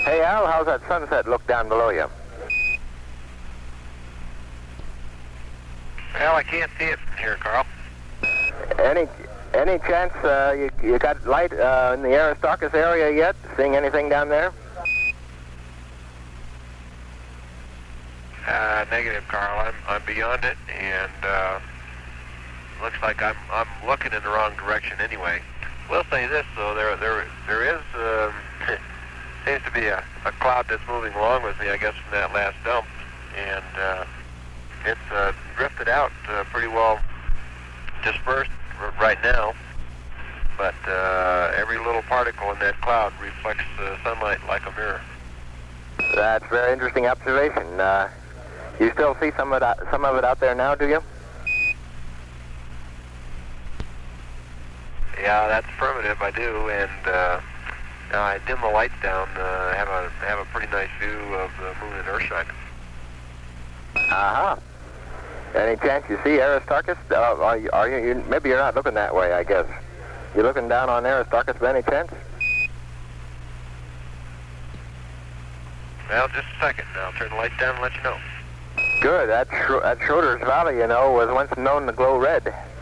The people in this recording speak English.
Hey, Al, how's that sunset look down below you? Well, I can't see it from here, Carl. Any chance you got light in the Aristarchus area yet? Seeing anything down there? Negative, Carl. I'm beyond it, and looks like I'm looking in the wrong direction anyway. We'll say this though, there is seems to be a cloud that's moving along with me, I guess, from that last dump, and it's drifted out pretty well dispersed right now, but every little particle in that cloud reflects sunlight like a mirror. That's a very interesting observation. You still see some of it out there now, do you? Yeah, that's affirmative. I do, and I dim the lights down. Have a pretty nice view of the moon and Earthshine. Uh-huh. Any chance you see Aristarchus? Are you? Maybe you're not looking that way, I guess. You looking down on Aristarchus by any chance? Well, just a second. I'll turn the lights down and let you know. Good. That Schroeder's Valley, you know, was once known to glow red.